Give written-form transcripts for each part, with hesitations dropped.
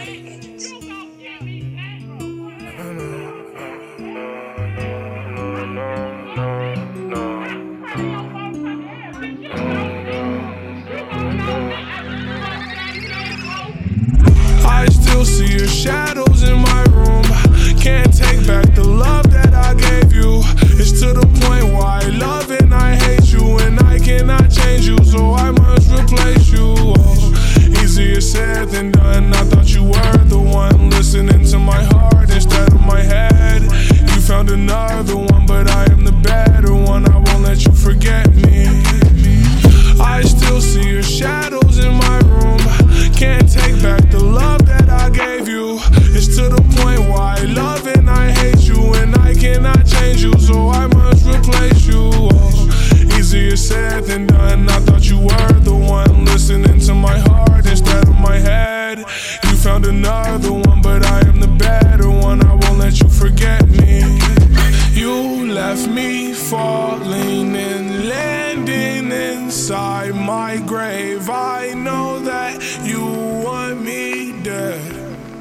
I still see your shadows in my room. Can't take back the love that I gave you. It's to the point where I love and I hate you, and I cannot change you, so I must replace you. Oh, easier said than done. I thought you were the one listening to my heart instead of my head. You found another one, but I am the better one. I won't let you forget me. I still see your shadows in my room. Can't take back the love that I gave you. It's to the point where I love and I hate you, and I cannot change you, so I must replace you. Oh, easier said than done. I thought you were the one listening to my heart instead of my head. You found another one, but I am the better one. I won't let you forget me. You left me falling and landing inside my grave. I know that you want me dead.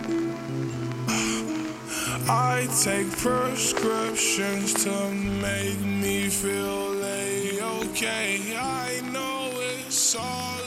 I take prescriptions to make me feel okay. I know it's all